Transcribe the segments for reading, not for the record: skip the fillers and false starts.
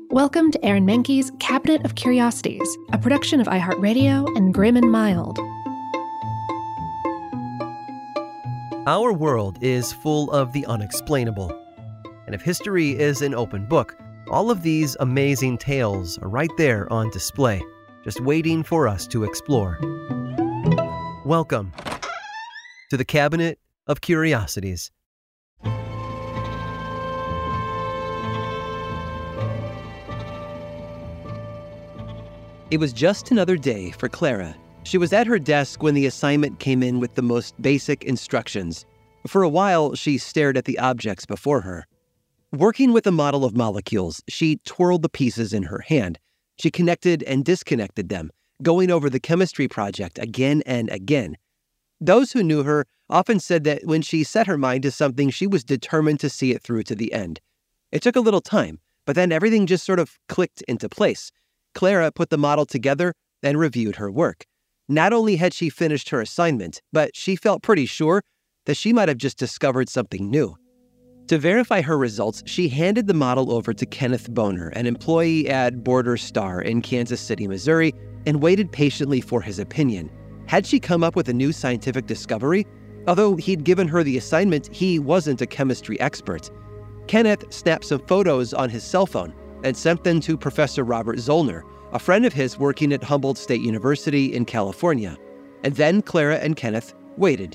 Welcome to Aaron Mahnke's Cabinet of Curiosities, a production of iHeartRadio and Grim and Mild. Our world is full of the unexplainable. And if history is an open book, all of these amazing tales are right there on display, just waiting for us to explore. Welcome to the Cabinet of Curiosities. It was just another day for Clara. She was at her desk when the assignment came in with the most basic instructions. For a while, she stared at the objects before her. Working with a model of molecules, she twirled the pieces in her hand. She connected and disconnected them, going over the chemistry project again and again. Those who knew her often said that when she set her mind to something, she was determined to see it through to the end. It took a little time, but then everything just sort of clicked into place. Clara put the model together and reviewed her work. Not only had she finished her assignment, but she felt pretty sure that she might have just discovered something new. To verify her results, she handed the model over to Kenneth Boner, an employee at Border Star in Kansas City, Missouri, and waited patiently for his opinion. Had she come up with a new scientific discovery? Although he'd given her the assignment, he wasn't a chemistry expert. Kenneth snapped some photos on his cell phone and sent them to Professor Robert Zollner, a friend of his working at Humboldt State University in California. And then Clara and Kenneth waited.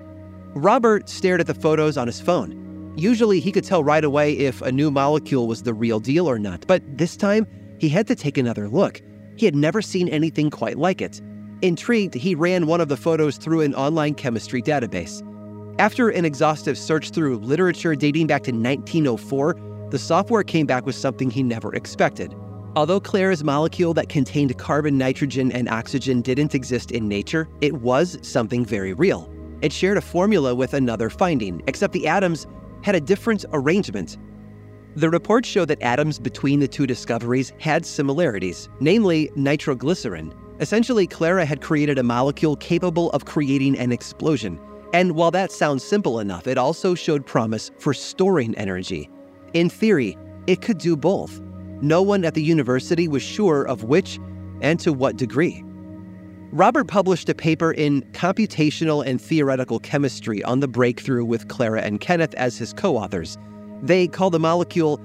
Robert stared at the photos on his phone. Usually he could tell right away if a new molecule was the real deal or not, but this time he had to take another look. He had never seen anything quite like it. Intrigued, he ran one of the photos through an online chemistry database. After an exhaustive search through literature dating back to 1904, the software came back with something he never expected. Although Clara's molecule that contained carbon, nitrogen, and oxygen didn't exist in nature, it was something very real. It shared a formula with another finding, except the atoms had a different arrangement. The report showed that atoms between the two discoveries had similarities, namely nitroglycerin. Essentially, Clara had created a molecule capable of creating an explosion. And while that sounds simple enough, it also showed promise for storing energy. In theory, it could do both. No one at the university was sure of which and to what degree. Robert published a paper in Computational and Theoretical Chemistry on the breakthrough with Clara and Kenneth as his co-authors. They call the molecule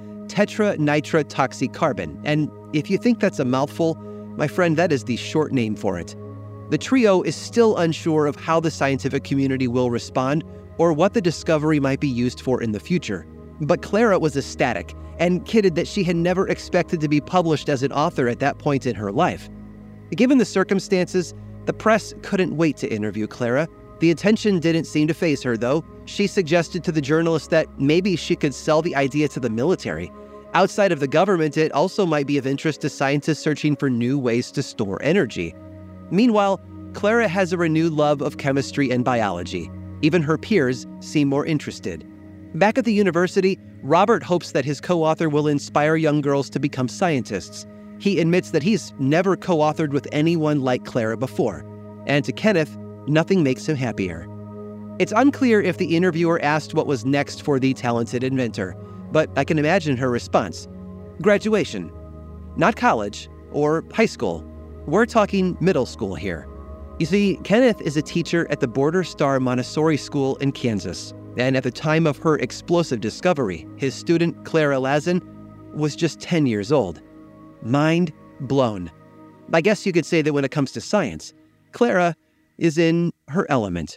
tetranitrotoxycarbon, and if you think that's a mouthful, my friend, that is the short name for it. The trio is still unsure of how the scientific community will respond or what the discovery might be used for in the future. But Clara was ecstatic and kidded that she had never expected to be published as an author at that point in her life. Given the circumstances, the press couldn't wait to interview Clara. The attention didn't seem to faze her, though. She suggested to the journalist that maybe she could sell the idea to the military. Outside of the government, it also might be of interest to scientists searching for new ways to store energy. Meanwhile, Clara has a renewed love of chemistry and biology. Even her peers seem more interested. Back at the university, Robert hopes that his co-author will inspire young girls to become scientists. He admits that he's never co-authored with anyone like Clara before. And to Kenneth, nothing makes him happier. It's unclear if the interviewer asked what was next for the talented inventor, but I can imagine her response. Graduation. Not college or high school. We're talking middle school here. You see, Kenneth is a teacher at the Border Star Montessori School in Kansas. And at the time of her explosive discovery, his student, Clara Lazen, was just 10 years old. Mind blown. I guess you could say that when it comes to science, Clara is in her element.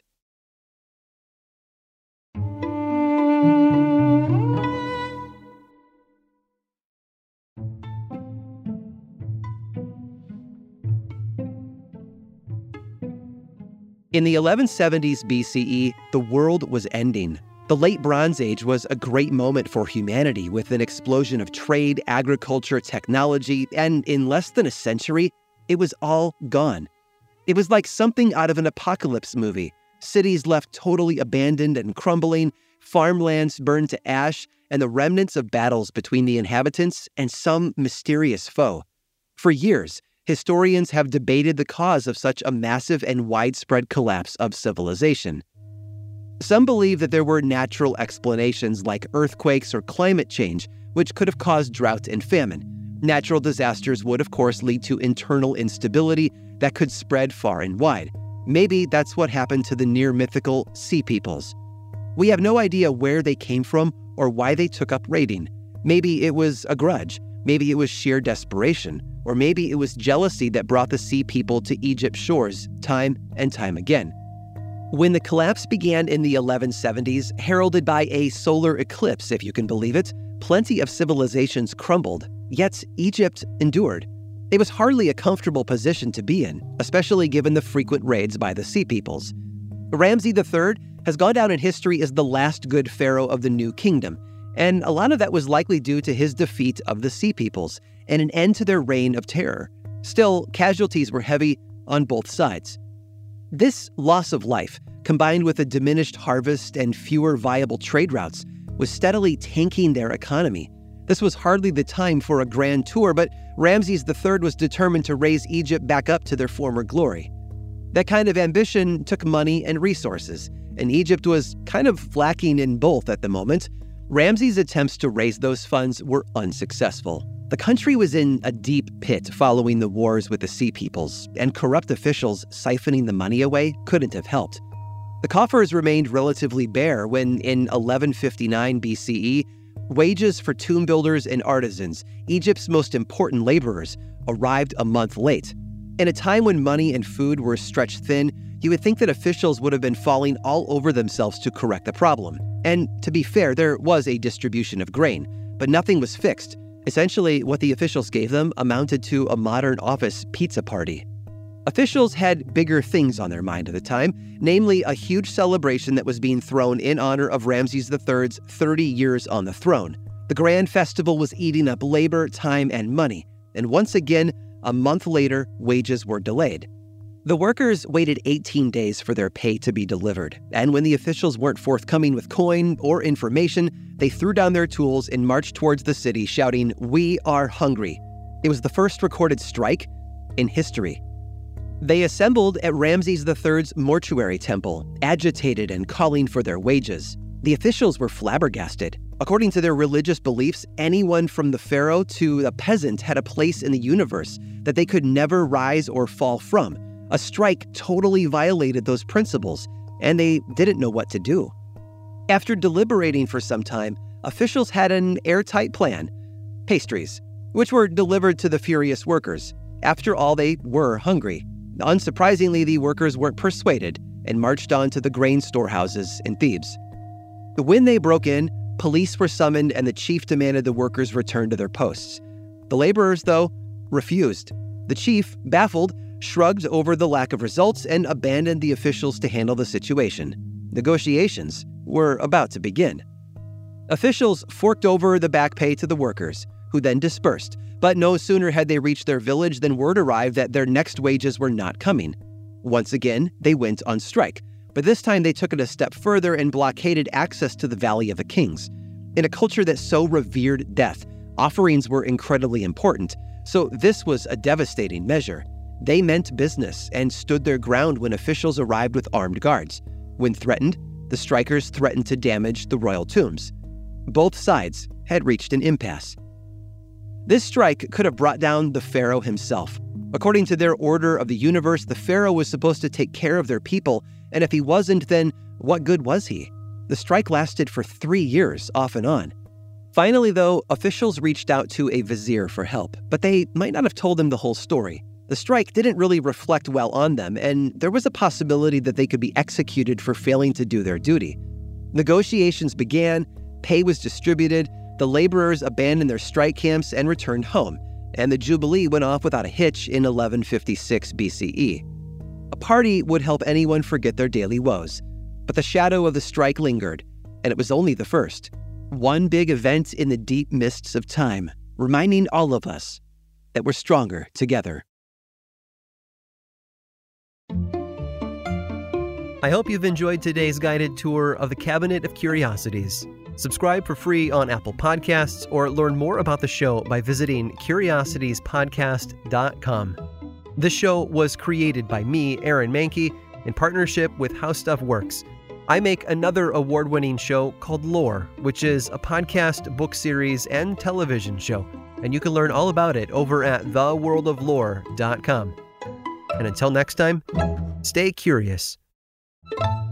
In the 1170s BCE, the world was ending. The Late Bronze Age was a great moment for humanity with an explosion of trade, agriculture, technology, and in less than a century, it was all gone. It was like something out of an apocalypse movie. Cities left totally abandoned and crumbling, farmlands burned to ash, and the remnants of battles between the inhabitants and some mysterious foe. For years, historians have debated the cause of such a massive and widespread collapse of civilization. Some believe that there were natural explanations like earthquakes or climate change, which could have caused drought and famine. Natural disasters would, of course, lead to internal instability that could spread far and wide. Maybe that's what happened to the near-mythical Sea Peoples. We have no idea where they came from or why they took up raiding. Maybe it was a grudge, maybe it was sheer desperation, or maybe it was jealousy that brought the Sea People to Egypt's shores time and time again. When the collapse began in the 1170s, heralded by a solar eclipse, if you can believe it, plenty of civilizations crumbled, yet Egypt endured. It was hardly a comfortable position to be in, especially given the frequent raids by the Sea Peoples. Ramses III has gone down in history as the last good pharaoh of the New Kingdom, and a lot of that was likely due to his defeat of the Sea Peoples and an end to their reign of terror. Still, casualties were heavy on both sides. This loss of life, combined with a diminished harvest and fewer viable trade routes, was steadily tanking their economy. This was hardly the time for a grand tour, but Ramses III was determined to raise Egypt back up to their former glory. That kind of ambition took money and resources, and Egypt was kind of lacking in both at the moment. Ramses' attempts to raise those funds were unsuccessful. The country was in a deep pit following the wars with the Sea Peoples, and corrupt officials siphoning the money away couldn't have helped. The coffers remained relatively bare when, in 1159 BCE, wages for tomb builders and artisans, Egypt's most important laborers, arrived a month late. In a time when money and food were stretched thin, you would think that officials would have been falling all over themselves to correct the problem. And to be fair, there was a distribution of grain, but nothing was fixed. Essentially, what the officials gave them amounted to a modern office pizza party. Officials had bigger things on their mind at the time, namely a huge celebration that was being thrown in honor of Ramses III's 30 years on the throne. The grand festival was eating up labor, time, and money, and once again, a month later, wages were delayed. The workers waited 18 days for their pay to be delivered, and when the officials weren't forthcoming with coin or information, they threw down their tools and marched towards the city shouting, "We are hungry." It was the first recorded strike in history. They assembled at Ramses III's mortuary temple, agitated and calling for their wages. The officials were flabbergasted. According to their religious beliefs, anyone from the pharaoh to the peasant had a place in the universe that they could never rise or fall from. A strike totally violated those principles, and they didn't know what to do. After deliberating for some time, officials had an airtight plan: pastries, which were delivered to the furious workers. After all, they were hungry. Unsurprisingly, the workers weren't persuaded and marched on to the grain storehouses in Thebes. When they broke in, police were summoned and the chief demanded the workers return to their posts. The laborers, though, refused. The chief, baffled, shrugged over the lack of results and abandoned the officials to handle the situation. Negotiations were about to begin. Officials forked over the back pay to the workers, who then dispersed. But no sooner had they reached their village than word arrived that their next wages were not coming. Once again, they went on strike, but this time they took it a step further and blockaded access to the Valley of the Kings. In a culture that so revered death, offerings were incredibly important, so this was a devastating measure. They meant business and stood their ground when officials arrived with armed guards. When threatened, the strikers threatened to damage the royal tombs. Both sides had reached an impasse. This strike could have brought down the pharaoh himself. According to their order of the universe, the pharaoh was supposed to take care of their people, and if he wasn't, then what good was he? The strike lasted for 3 years, off and on. Finally, though, officials reached out to a vizier for help, but they might not have told him the whole story. The strike didn't really reflect well on them, and there was a possibility that they could be executed for failing to do their duty. Negotiations began, pay was distributed, the laborers abandoned their strike camps and returned home, and the Jubilee went off without a hitch in 1156 BCE. A party would help anyone forget their daily woes, but the shadow of the strike lingered, and it was only the first. One big event in the deep mists of time, reminding all of us that we're stronger together. I hope you've enjoyed today's guided tour of the Cabinet of Curiosities. Subscribe for free on Apple Podcasts or learn more about the show by visiting curiositiespodcast.com. This show was created by me, Aaron Mahnke, in partnership with How Stuff Works. I make another award-winning show called Lore, which is a podcast, book series, and television show. and you can learn all about it over at theworldoflore.com. And until next time, stay curious.